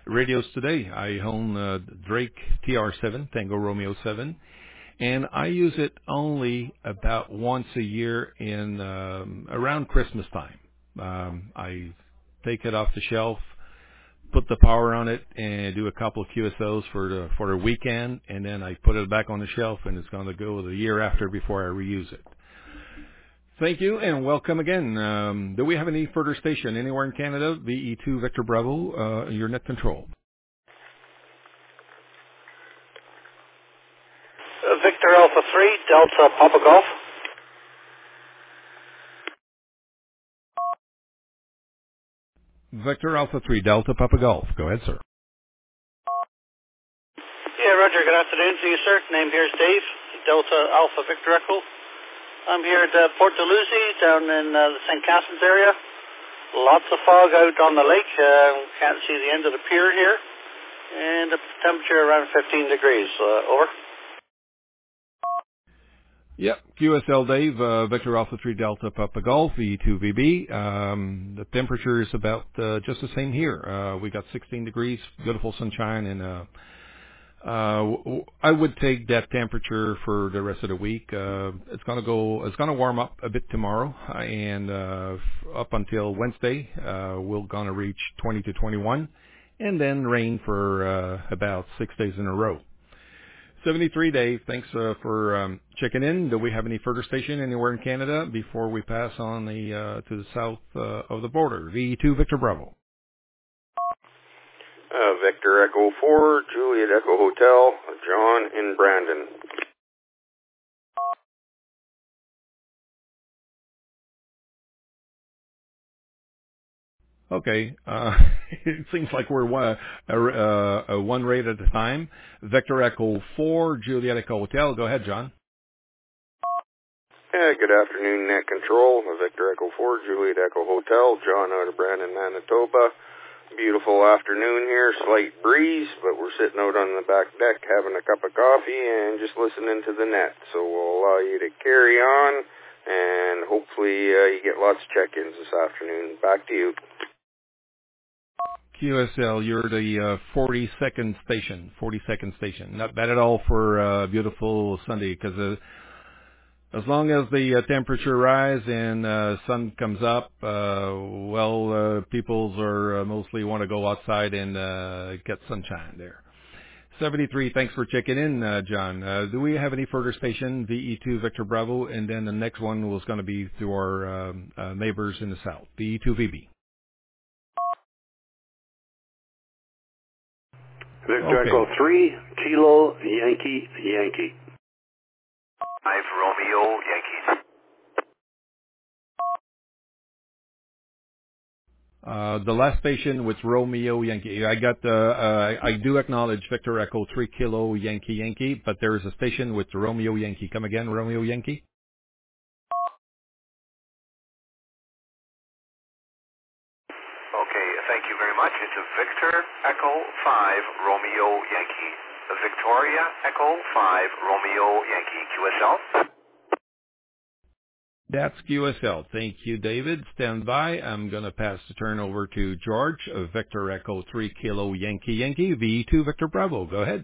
radios today. I own Drake TR7, Tango Romeo 7, and I use it only about once a year in around Christmas time. I take it off the shelf, put the power on it, and do a couple of QSOs for the weekend, and then I put it back on the shelf, and it's going to go the year after before I reuse it. Thank you, and welcome again. Do we have any further station anywhere in Canada? VE2 Victor Bravo, your net control. Victor Alpha 3, Delta Papa Golf. Victor Alpha 3, Delta Papa Golf. Go ahead, sir. Yeah, Roger. Good afternoon to you, sir. Name here is Dave, Delta Alpha Victor Echo. I'm here at Port Dalhousie down in the St. Catharines area. Lots of fog out on the lake. Can't see the end of the pier here. And the temperature around 15 degrees. Over. Yep, QSL Dave, Victor Alpha 3 Delta Papa Golf, VE2VB. The temperature is about just the same here. We got 16 degrees, beautiful sunshine, and I would take that temperature for the rest of the week. It's gonna warm up a bit tomorrow, and up until Wednesday, we're gonna reach 20 to 21, and then rain for about 6 days in a row. 73 Dave, thanks for checking in. Do we have any further station anywhere in Canada before we pass on to the south of the border? VE2 Victor Bravo. Victor Echo 4, Juliet Echo Hotel, John in Brandon. Okay, it seems like we're one rate at a time. Victor Echo 4, Juliet Echo Hotel. Go ahead, John. Yeah, good afternoon, Net Control. Victor Echo 4, Juliet Echo Hotel, John out of Brandon, Manitoba. Beautiful afternoon here, slight breeze, but we're sitting out on the back deck having a cup of coffee and just listening to the net. So we'll allow you to carry on, and hopefully you get lots of check-ins this afternoon. Back to you. QSL, you're the 42nd station. Not bad at all for a beautiful Sunday, because as long as the temperature rise and sun comes up, peoples are mostly want to go outside and get sunshine there. 73, thanks for checking in, John. Do we have any further station, VE2 Victor Bravo, and then the next one was going to be through our neighbors in the south, VE2VB. Victor Echo 3, Kilo, Yankee. 5 Romeo, Yankees. The last station with Romeo Yankee. I do acknowledge Victor Echo 3 Kilo Yankee, but there is a station with Romeo Yankee. Come again, Romeo Yankee. Okay, thank you very much. It's a Victor Echo 5 Romeo Yankee. Victoria Echo 5 Romeo Yankee. QSL. That's QSL. Thank you, David. Stand by. I'm going to pass the turn over to George of Victor Echo 3 Kilo Yankee, VE2 Victor Bravo. Go ahead.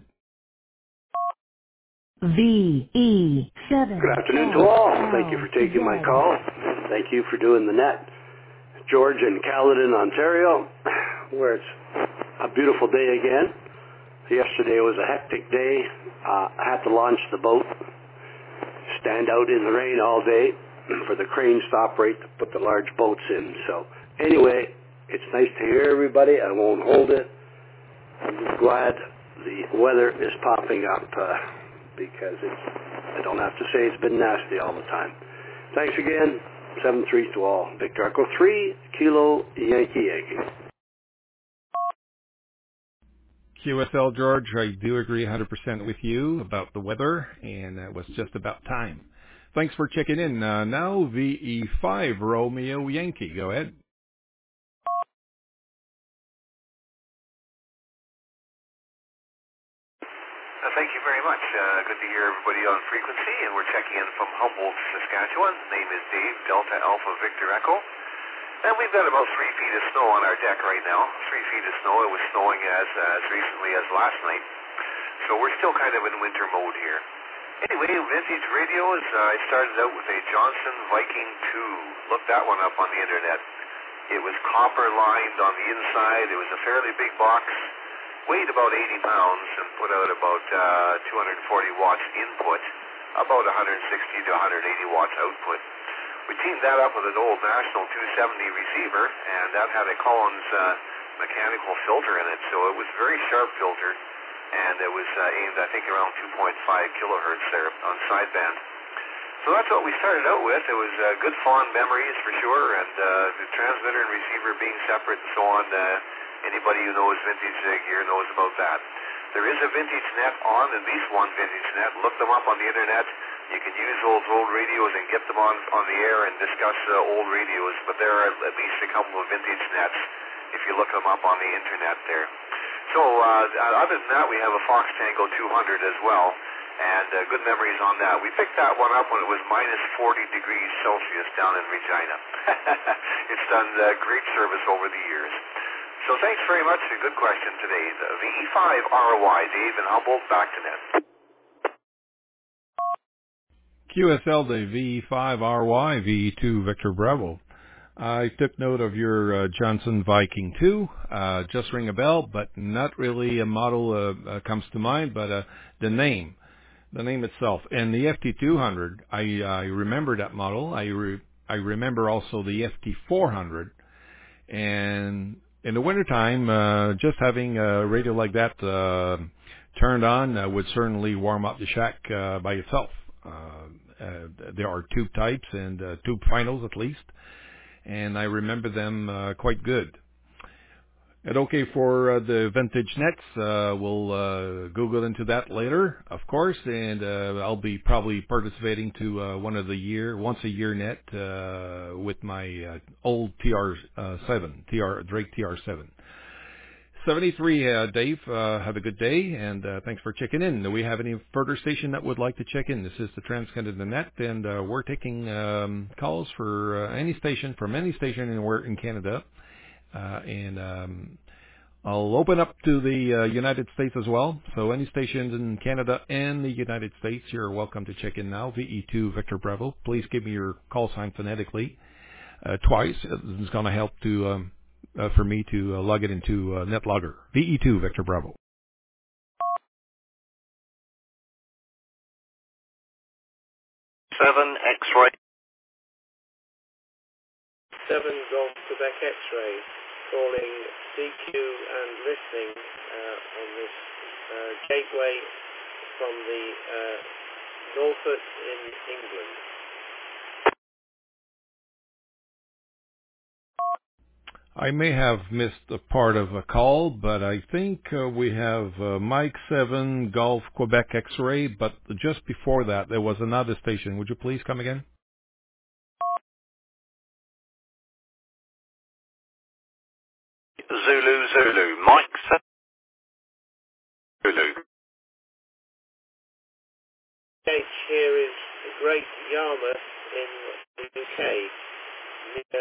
VE7. Good afternoon to all. Thank you for taking my call. Thank you for doing the net. George in Caledon, Ontario, where it's a beautiful day again. Yesterday was a hectic day. I had to launch the boat, stand out in the rain all day for the crane to operate to put the large boats in. So anyway, it's nice to hear everybody. I won't hold it. I'm just glad the weather is popping up because I don't have to say it's been nasty all the time. Thanks again. 7-3 to all. Victor Echo 3, Kilo, Yankee. QSL, George, I do agree 100% with you about the weather, and that was just about time. Thanks for checking in. Now, VE5 Romeo Yankee. Go ahead. Thank you very much. Good to hear everybody on frequency, and we're checking in from Humboldt, Saskatchewan. Name is Dave, Delta Alpha Victor Echo. And we've got about 3 feet of snow on our deck right now. 3 feet of snow. It was snowing as recently as last night. So we're still kind of in winter mode here. Anyway, vintage radios. I started out with a Johnson Viking 2. Look that one up on the internet. It was copper lined on the inside. It was a fairly big box. Weighed about 80 pounds and put out about 240 watts input. About 160 to 180 watts output. We teamed that up with an old National 270 receiver, and that had a Collins mechanical filter in it, so it was a very sharp filter, and it was aimed, I think, around 2.5 kilohertz there on sideband. So that's what we started out with. It was good fond memories for sure, and the transmitter and receiver being separate and so on. Anybody who knows vintage gear knows about that. There is a vintage net on, at least one vintage net. Look them up on the internet. You can use those old radios and get them on the air and discuss old radios, but there are at least a couple of vintage nets if you look them up on the internet there. So other than that, we have a Fox Tango 200 as well, and good memories on that. We picked that one up when it was minus 40 degrees Celsius down in Regina. It's done great service over the years. So thanks very much. A good question today. The VE5RY, Dave in Humboldt, back to net. QSL the VE5RY, VE2 Victor Bravo. I took note of your Johnson Viking 2. Just ring a bell, but not really a model comes to mind, but the name itself. And the FT200, I remember that model. I remember also the FT400. And in the wintertime, just having a radio like that turned on would certainly warm up the shack by itself. There are tube types and tube finals at least, and I remember them quite good. And okay, for the vintage nets, we'll Google into that later, of course, and I'll be probably participating to once a year net with my old TR7, Drake TR7. 73, Dave, have a good day, and thanks for checking in. Do we have any further station that would like to check in? This is the TransCanada Net, and we're taking calls for any station, from any station anywhere in Canada. And I'll open up to the United States as well. So any stations in Canada and the United States, you're welcome to check in now. VE2 Victor Bravo. Please give me your call sign phonetically twice. It's going to help to... for me to log it into NetLogger. VE2 Victor Bravo. 7 X-ray. 7 Golf Quebec X-ray, calling CQ and listening on this gateway from the Norfolk in England. I may have missed a part of a call, but I think we have Mike 7 Golf Quebec X-ray, but just before that there was another station. Would you please come again? Zulu, Mike 7 Zulu. Here is the Great Yarmouth in the UK, near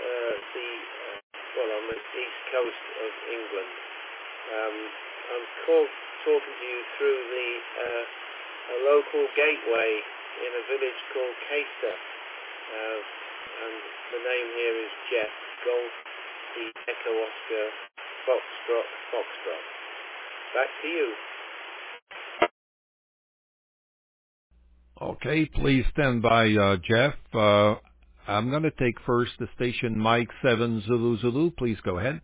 on the east coast of England. I'm talking to you through a local gateway in a village called Caister, and the name here is Jeff, Golf, the Echo Oscar, Foxtrot. Back to you. Okay, please stand by, Jeff. I'm going to take first the station Mike 7 Zulu. Please go ahead.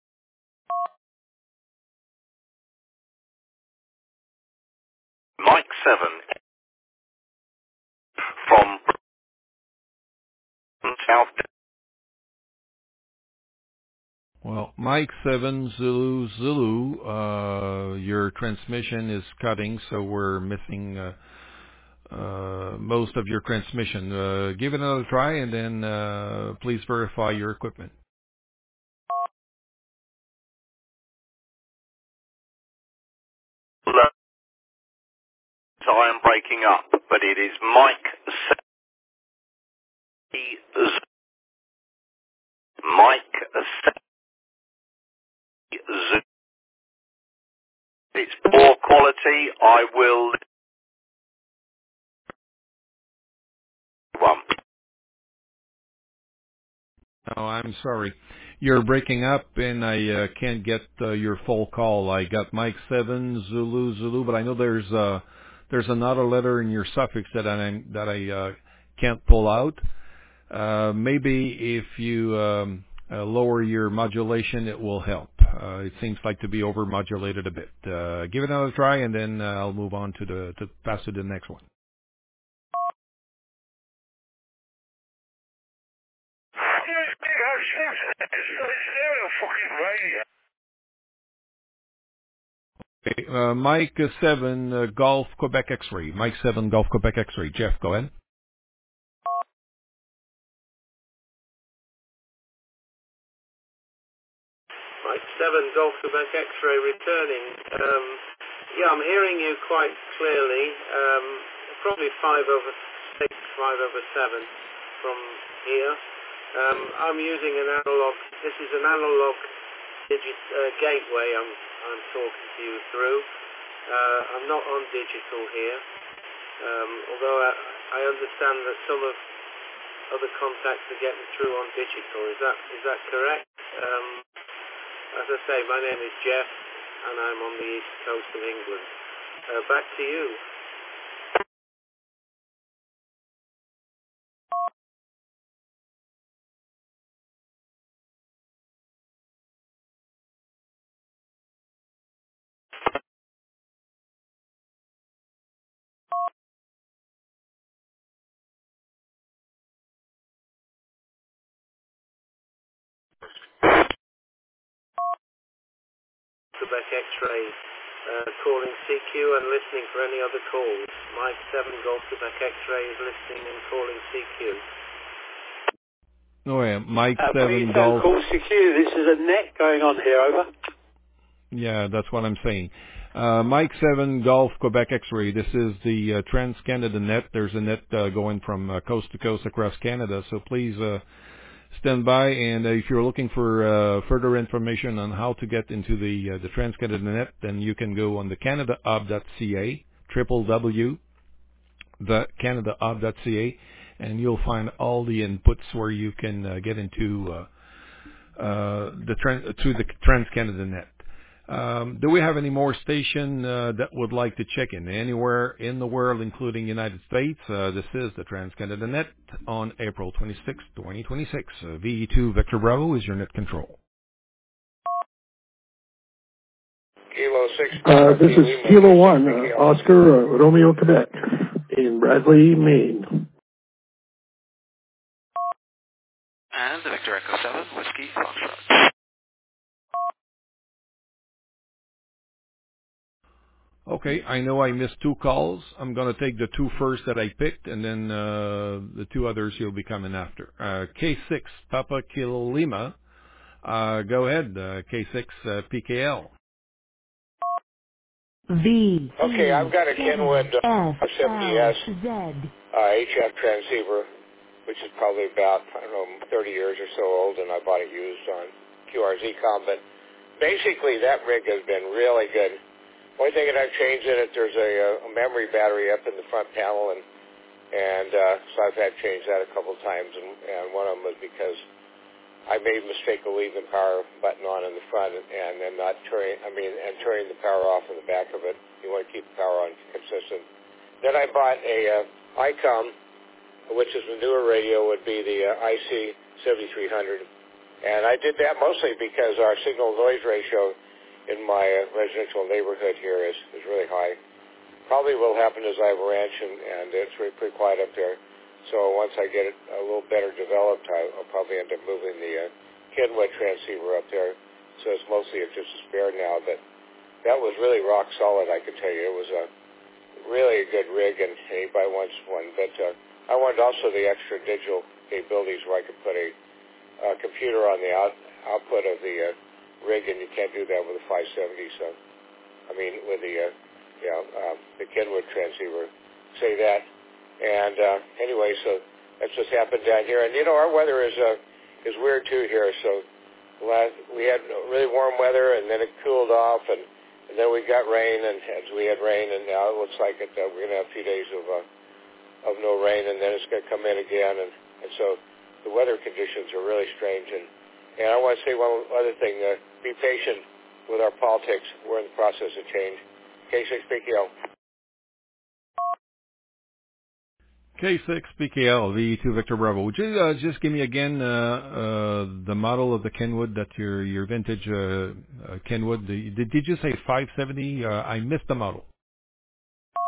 Mike 7 from South. Well, Mike 7 Zulu, your transmission is cutting, so we're missing most of your transmission. Give it another try, and then please verify your equipment. I am breaking up, but it is Mike 7 Mike, it's poor quality. I will. One. Oh, I'm sorry. You're breaking up, and I can't get your full call. I got Mike 7 Zulu, but I know there's another letter in your suffix that I can't pull out. Maybe if you lower your modulation, it will help. It seems like to be over-modulated a bit. Give it another try, and then I'll move on to pass to the next one. Okay, Mike 7 Golf Quebec X-Ray. Mike 7 Golf Quebec X-Ray. Jeff, go ahead. Mike 7 Golf Quebec X-Ray returning. Yeah, I'm hearing you quite clearly. Probably 5/6, 5/7 from here. I'm using an analog. This is an analog gateway I'm talking to you through. I'm not on digital here, although I understand that some of other contacts are getting through on digital. Is that correct? As I say, my name is Jeff, and I'm on the east coast of England. Back to you. Quebec X-Ray, calling CQ and listening for any other calls. Mike 7 Golf Quebec X-Ray is listening and calling CQ. Oh yeah, Mike 7 please Golf. Call CQ. This is a net going on here. Over. Yeah, that's what I'm saying. Mike 7 Golf Quebec X-Ray. This is the Trans-Canada net. There's a net going from coast to coast across Canada. So please stand by. And if you're looking for further information on how to get into the Trans-Canada net, then you can go on the CanadaHub.ca, www.thecanadahub.ca, and you'll find all the inputs where you can get into the Trans-Canada net. Do we have any more station that would like to check in anywhere in the world, including United States? This is the Trans-Canada Net on April 26, 2026. VE2 Victor Bravo is your net control. Kilo 6. This is Kilo 1, Oscar Romeo Quebec in Bradley, Maine. And the Victor Echo 7, Whiskey Foxtrot. Okay, I know I missed 2 calls. I'm going to take the 2 first that I picked, and then the 2 others you'll be coming after. K6, Papa Kilo Lima. Go ahead, K6 PKL. V. Okay, I've got a Kenwood S-L-Z. HF transceiver, which is probably about, 30 years or so old, and I bought it used on QRZ-Com. But basically, that rig has been really good. Only thing that I've changed in it, there's a memory battery up in the front panel, and so I've had to change that a couple of times, and one of them was because I made a mistake of leaving the power button on in the front and then not turning the power off in the back of it. You want to keep the power on consistent. Then I bought a ICOM, which is a newer radio, would be the IC 7300, and I did that mostly because our signal noise ratio in my residential neighborhood here is really high. Probably will happen as I have a ranch, and it's pretty quiet up there. So once I get it a little better developed, I'll probably end up moving the Kenwood transceiver up there. So it's mostly just a spare now, but that was really rock solid, I could tell you. It was a really good rig, and anybody wants one. But I wanted also the extra digital capabilities where I could put a computer on the output of the rig, and you can't do that with a 570. So, with the Kenwood transceiver, say that. And anyway, so that's what's happened down here. And our weather is is weird too here. So we had really warm weather, and then it cooled off, and then we got rain, and we had rain, and now it looks like we're going to have a few days of no rain, and then it's going to come in again, and so the weather conditions are really strange. And I want to say one other thing: be patient with our politics. We're in the process of change. K6 BKL. K6 BKL, V2 Victor Bravo. Would you just give me again the model of the Kenwood, that your vintage Kenwood? Did you say 570? I missed the model.